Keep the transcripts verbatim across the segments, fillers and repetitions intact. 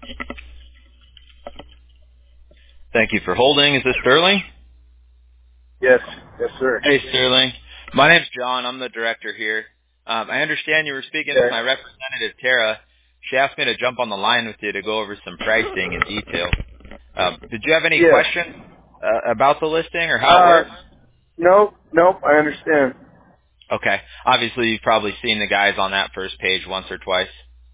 Thank you for holding. Is this Sterling? Yes. Yes, sir. Hey, Sterling. My name's John. I'm the director here. Um, I understand you were speaking Okay. with my representative, Tara. She asked me to jump on the line with you to go over some pricing in detail. Um, did you have any Yes. questions uh, about the listing or how it Uh, works? nope, nope, I understand. Okay. Obviously, you've probably seen the guys on that first page once or twice.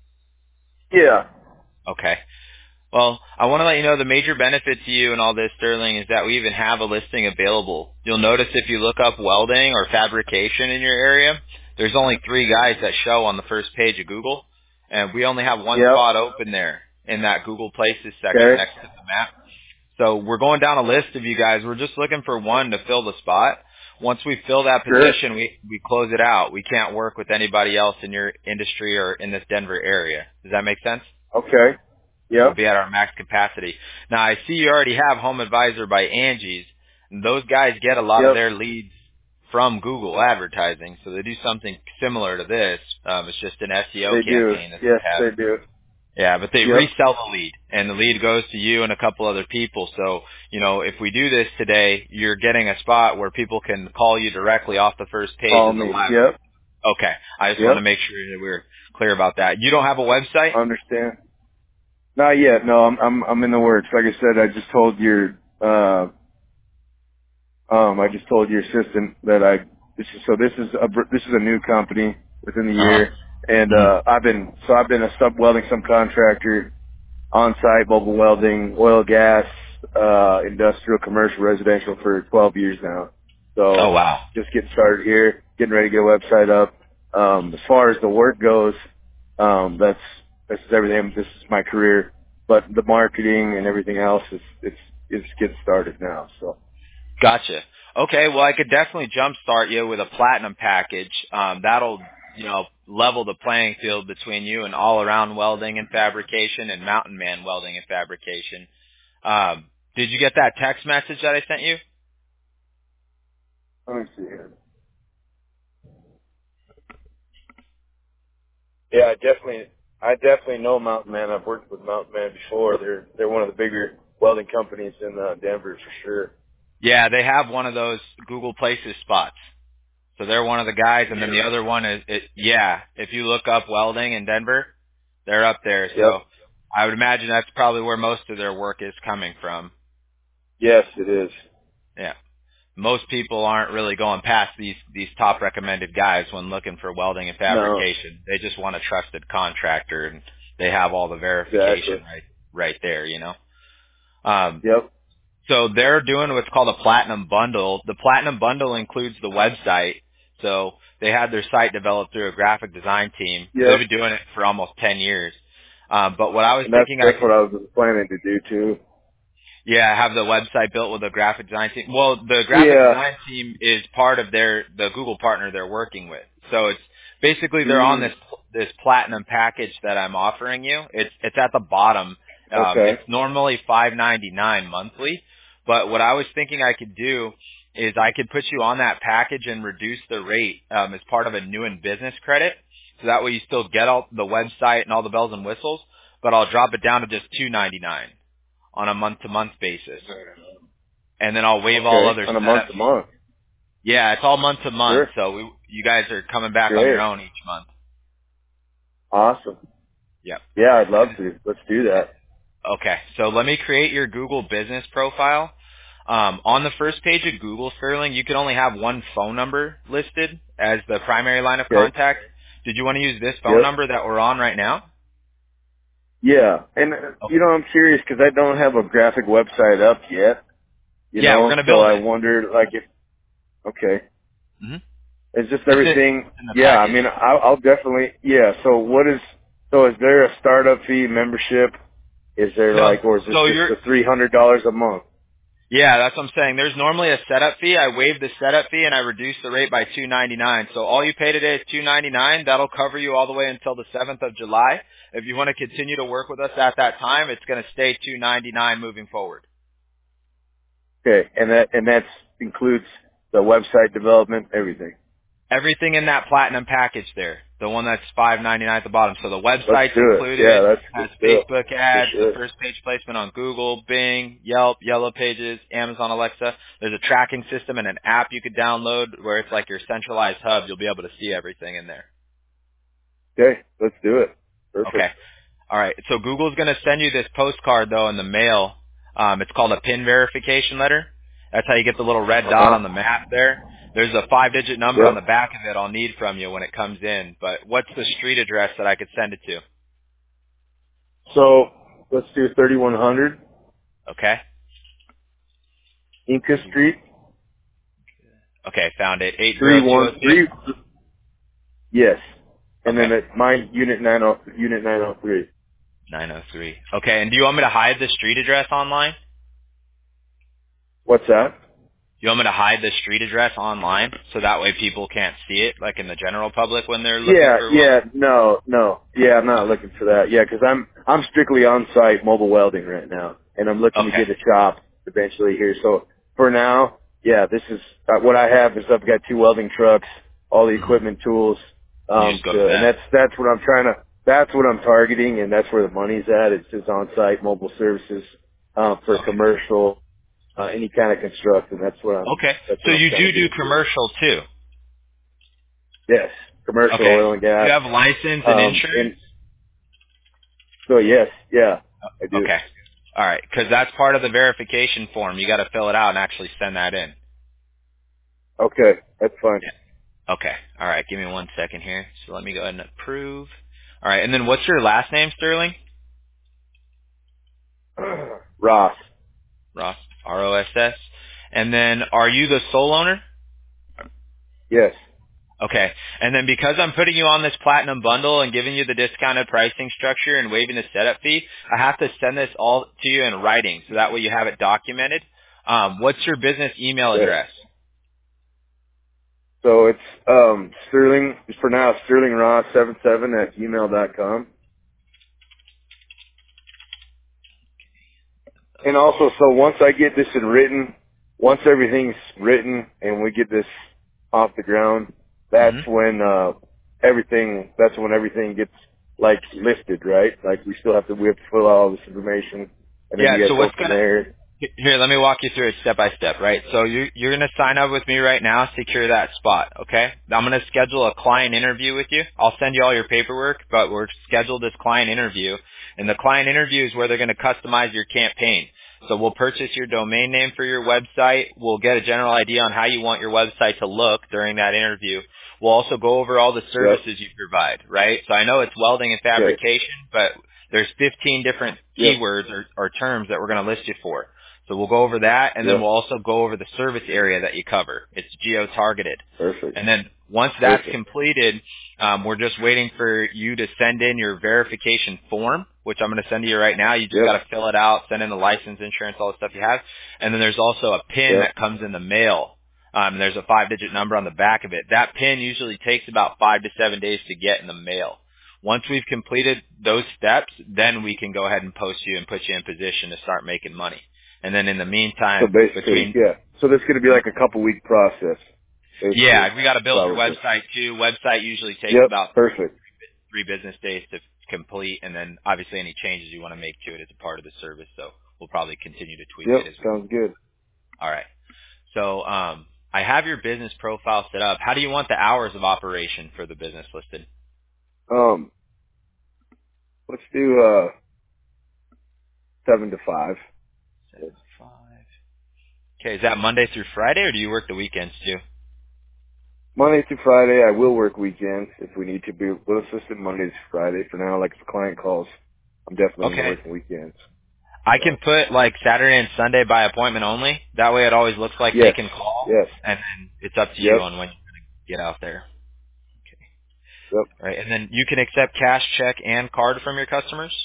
Yeah. Okay. Well, I want to let you know the major benefit to you and all this, Sterling, is that we even have a listing available. You'll notice if you look up welding or fabrication in your area, there's only three guys that show on the first page of Google, and we only have one Yep. spot open there in that Google Places section Okay. next to the map. So we're going down a list of you guys. We're just looking for one to fill the spot. Once we fill that Sure. position, we, we close it out. We can't work with anybody else in your industry or in this Denver area. Does that make sense? Okay. We'll Yep. be at our max capacity. Now, I see you already have Home Advisor by Angie's, and those guys get a lot of Yep. their leads from Google advertising, so they do something similar to this. Um, it's just an S E O They do. campaign that they Yes, have. they do. Yeah, but they Yep. resell the lead, and the lead goes to you and a couple other people. So, you know, if we do this today, you're getting a spot where people can call you directly off the first page Call as a me. live. Yep. Okay, I just want to Yep. make sure that we're clear about that. You don't have a website? Understand. Not yet. No, I'm I'm I'm in the works. Like I said, I just told your uh um I just told your assistant that I this is so this is a br- this is a new company within the Uh-huh. year, and Mhm. uh I've been so I've been a sub welding subcontractor, on-site mobile welding, oil, gas, uh, industrial, commercial, residential for twelve years now. Oh, So wow. just getting started here, getting ready to get a website up. Um, as far as the work goes, um, that's, this is everything. This is my career, but the marketing and everything else is, it's, it's getting started now. So Gotcha. Okay, well, I could definitely jumpstart you with a platinum package. Um, that'll, you know, level the playing field between you and all-around welding and fabrication and mountain man welding and fabrication. Um, did you get that text message that I sent you? let me see here. Yeah, I definitely, I definitely know Mountain Man. I've worked with Mountain Man before. They're, they're one of the bigger welding companies in uh, Denver for sure. Yeah, they have one of those Google Places spots. So they're one of the guys, and then the Really? other one is, it, yeah, if you look up welding in Denver, they're up there. Yep. So I would imagine that's probably where most of their work is coming from. Yes, it is. Yeah. Most people aren't really going past these these top recommended guys when looking for welding and No, fabrication. They just want a trusted contractor, and they have all the exactly. verification right right there, you know. Um, Yep. so they're doing what's called a platinum bundle. The platinum bundle includes the website. So they had their site developed through a graphic design team. Yep. They've been doing it for almost ten years. Um, but what I was And that's thinking I that's could what I was planning to do too. Yeah, have the website built with a graphic design team. Well, the graphic Yeah. design team is part of their the Google partner they're working with. So it's basically they're on Mm. this this platinum package that I'm offering you. It's it's at the bottom. Um, Okay. it's normally five ninety-nine monthly, but what I was thinking I could do is I could put you on that package and reduce the rate um, as part of a new and business credit. So that way you still get all the website and all the bells and whistles, but I'll drop it down to just two ninety-nine on a month-to-month basis, and then I'll waive all Okay. other On a month setup to fees. month. Yeah, it's all month-to-month, Sure. so we, you guys are coming back on your Great. own each month. Awesome. Yep. Yeah, I'd love And, to. Let's do that. okay, so let me create your Google business profile. Um, on the first page of Google, Sterling, you can only have one phone number listed as the primary line of Okay. contact. Did you want to use this phone Yep. number that we're on right now? Yeah. And uh, Okay. you know, I'm curious because I don't have a graphic website up yet. You Yeah, we're know, going to so build I it. wonder, like, if okay, hmm it's just It's, in- everything. it's in the Yeah. I package. mean, I'll, I'll definitely. Yeah. So what is? So is there a startup fee membership? Is there No, like, or is this so just you're the three hundred dollars a month? Yeah, that's what I'm saying. There's normally a setup fee. I waived the setup fee and I reduced the rate by two ninety-nine. So all you pay today is two ninety-nine. That'll cover you all the way until the seventh of July. If you want to continue to work with us at that time, it's going to stay two ninety-nine moving forward. Okay, and that and that's includes the website development, everything. Everything in that platinum package there. The one that's five ninety-nine at the bottom. So the Let's website's do it. included. Yeah, that's Has good deal. Facebook ads, For sure. the first page placement on Google, Bing, Yelp, Yellow Pages, Amazon Alexa. There's a tracking system and an app you could download where it's like your centralized hub. You'll be able to see everything in there. Okay, let's do it. Perfect. Okay. All right. So Google's going to send you this postcard though in the mail. Um, it's called a PIN verification letter. That's how you get the little red dot Uh-huh. on the map there. There's a five-digit number Yep. on the back of it I'll need from you when it comes in. But what's the street address that I could send it to? So let's do thirty-one hundred Okay. Inca Street. Okay, found it. eight Three zero two zero one two. three. Yes. And Okay. then at mine unit nine oh unit nine oh three. nine oh three. Okay, and do you want me to hide the street address online? What's that? Do you want me to hide the street address online so that way people can't see it, like in the general public when they're looking Yeah, for? yeah, no, no, yeah, I'm not looking for that. Yeah, 'cause I'm I'm strictly on-site mobile welding right now, and I'm looking to Okay. get a shop eventually here. So for now, yeah, this is uh, what I have is I've got two welding trucks, all the equipment, tools, You um, just go to to, and that. that's that's what I'm trying to. That's what I'm targeting, and that's where the money's at. It's just on-site mobile services um, for Okay. commercial, uh, any kind of construction. That's what I'm. Okay. That's So what I'm you trying do to do get into. commercial too. Yes, commercial Okay. oil and Do you gas. have license and Um, insurance? and so yes, yeah, I do. Okay. All right, because that's part of the verification form. You got to fill it out and actually send that in. Okay, that's fine. Yeah. Okay. All right. Give me one second here. So let me go ahead and approve. All right. And then what's your last name, Sterling? Ross. Ross. R O S S. And then are you the sole owner? Yes. Okay. And then because I'm putting you on this platinum bundle and giving you the discounted pricing structure and waiving the setup fee, I have to send this all to you in writing so that way you have it documented. Um, what's your business email Yes. address? So it's um Sterling for now. Sterling Ross seven seven at gmail dot com. And also, so once I get this in written, once everything's written and we get this off the ground, that's Mm-hmm. when uh everything. That's when everything gets like listed, right? Like we still have to we have to fill out all this information, and then Yeah, you guys so go what's from going to there. Here, let me walk you through it step by step, right? So you, you're going to sign up with me right now, secure that spot, okay? I'm going to schedule a client interview with you. I'll send you all your paperwork, but we're scheduled this client interview, and the client interview is where they're going to customize your campaign. So we'll purchase your domain name for your website. We'll get a general idea on how you want your website to look during that interview. We'll also go over all the Yep. services you provide, right? So I know it's welding and Okay. fabrication, but there's fifteen different Yep. keywords or, or terms that we're going to list you for. So we'll go over that, and then Yep. we'll also go over the service area that you cover. It's geo-targeted. Perfect. And then once that's Perfect. completed, um, we're just waiting for you to send in your verification form, which I'm going to send to you right now. You just Yep. got to fill it out, send in the license, insurance, all the stuff you have. And then there's also a PIN Yep. that comes in the mail. Um, there's a five-digit number on the back of it. That PIN usually takes about five to seven days to get in the mail. Once we've completed those steps, then we can go ahead and post you and put you in position to start making money. And then in the So meantime, basically, between yeah. So this is going to be like a couple week process. Basically, yeah, we got to build your probably. website too. Website usually takes Yep. about Perfect. three business days to complete, and then obviously any changes you want to make to it is a part of the service. So we'll probably continue to tweak Yep. it as we. Sounds good. All right. So um, I have your business profile set up. How do you want the hours of operation for the business listed? Um, let's do uh seven to five. Seven to five. Okay, is that Monday through Friday, or do you work the weekends too? Monday through Friday. I will work weekends if we need to be. We'll assist it Monday to Friday for now. Like if a client calls, I'm definitely Okay. working weekends. I So can put like Saturday and Sunday by appointment only. That way it always looks like they yes, can call, yes, and then it's up to you yep, on when you're going to get out there. Okay. yep. All right. And then you can accept cash, check, and card from your customers?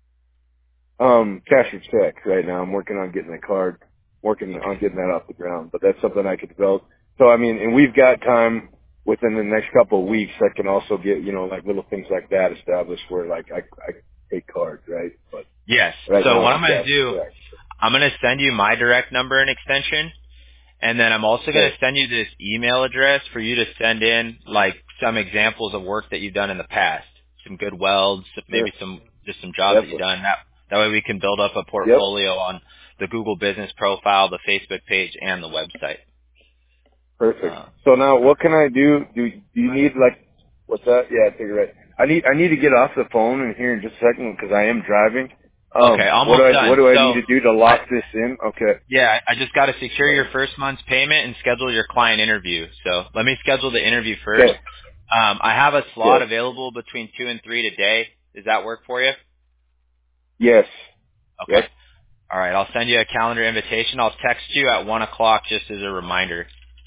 Um, cash or check right now. I'm working on getting a card, working Okay. on getting that off the ground, but that's something I could develop. So, I mean, and we've got time within the next couple of weeks. I can also get, you know, like little things like that established where like I, I take cards, right? But Yes. right So now what it's I'm a going to cash do, or check. I'm going to send you my direct number and extension. And then I'm also going Okay. to send you this email address for you to send in like some examples of work that you've done in the past, some good welds, maybe Sure. some just some jobs that Definitely. you've done. That that way we can build up a Yep. portfolio on the Google Business profile, the Facebook page, and the website. Perfect. Uh, So now, what can I do? Do do you need like what's that? Yeah, I think you're right. I need I need to get off the phone in here in just a second because I am driving. Um, okay, what do almost I done. what do I need So, to do to I, lock this in? Okay. yeah, I just got to secure your first month's payment and schedule your client interview. So let me schedule the interview first. Okay. Um, I have a slot Yes. available between two and three today. Does that work for you? Yes. Okay. Yep. All right. I'll send you a calendar invitation. I'll text you at one o'clock just as a reminder.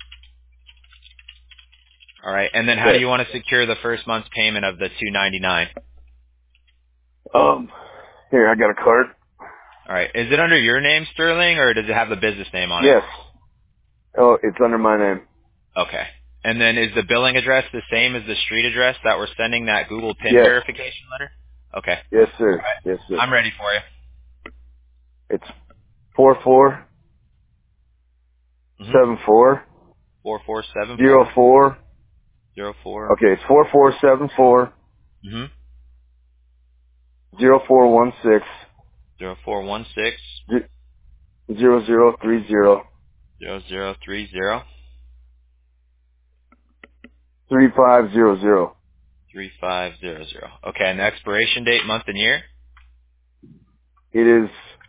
All right. And then how do Okay. you want to secure the first month's payment of the two ninety nine? Um, here I got a card. All right. Is it under your name, Sterling, or does it have the business name on it? Yes. Oh, it's under my name. Okay. And then is the billing address the same as the street address that we're sending that Google PIN Yes. verification letter? Okay. Yes, All sir. right. Yes, sir. I'm ready for you. It's four four Mm-hmm. seven four Four four seven zero four four. zero four. Okay, it's four four seven four Mm-hmm. zero four one six Zero four one six zero zero three zero zero zero three zero three five zero zero. three five zero zero. Okay. And the expiration date, month, and year? It is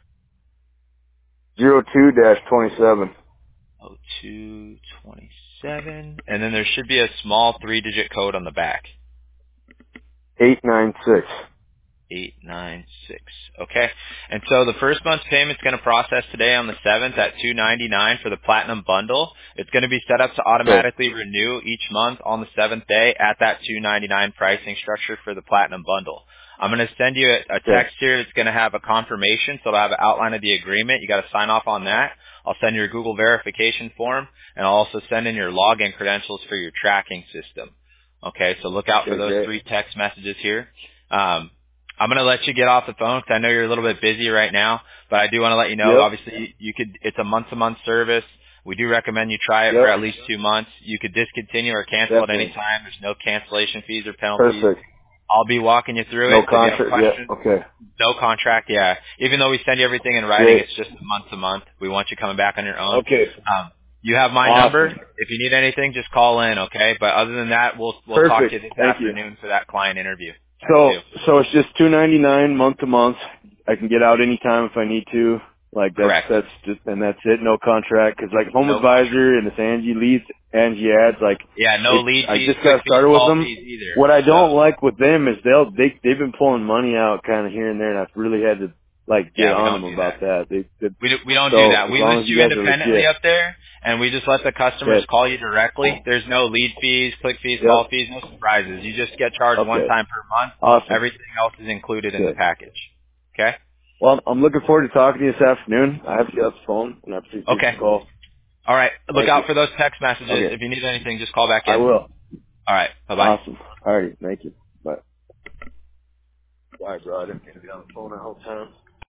zero two dash twenty seven Oh two twenty seven. And then there should be a small three digit code on the back. eight nine six. eight nine six. Okay. And so the first month's payment's going to process today on the seventh at two ninety-nine for the platinum bundle. It's going to be set up to Okay. automatically renew each month on the seventh day at that two ninety-nine pricing structure for the platinum bundle. I'm going to send you a, a Okay. text here that's going to have a confirmation, so it'll have an outline of the agreement. You got to sign off on that. I'll send you your Google verification form, and I'll also send in your login credentials for your tracking system. Okay, so look out for Okay, those great. three text messages here. Um, I'm going to let you get off the phone because I know you're a little bit busy right now, but I do want to let you know, Yep. obviously, you, you could, it's a month-to-month service. We do recommend you try it for Yep. at least two months. You could discontinue or cancel at any Definitely. time. There's no cancellation fees or penalties. Perfect. I'll be walking you through No it. So if you have contract. questions, Yeah. Okay. no contract, yeah. Even though we send you everything in writing, Great. it's just month to month. We want you coming back on your own. Okay. Um, you have my number. Awesome. If you need anything, just call in, okay? But other than that, we'll we'll talk to Perfect. you this Thank you. afternoon for that client interview at So, two. so it's just two ninety nine month to month. I can get out anytime if I need to. Like that's Correct. that's just and that's it. No contract because like Home No contract. Advisor and this Angie leads, Angie ads, like Yeah, no it's. lead I fees, just quick got fees, started with call them. fees either. What I So don't like with them is they'll they they've been pulling money out kind of here and there, and I've really had to like get yeah, we on don't them do that. about that. They, they We do, we don't do so that. as We long list as you you guys are independently legit, up there, and we just let the customers okay, call you directly. There's no lead fees, click fees, call yep, fees, no surprises. You just get charged one okay, time per month. awesome, Everything else is included in the okay. package. Okay? Well, I'm looking forward to talking to you this afternoon. I have to get off the phone, and I appreciate Okay. the call. All right. Look Thank you. out for those text messages. Okay, If you need anything, just call back I in. will. All right. Bye-bye. Awesome. All right, thank you. Bye. Bye, bro. I didn't mean to be on the phone the whole time.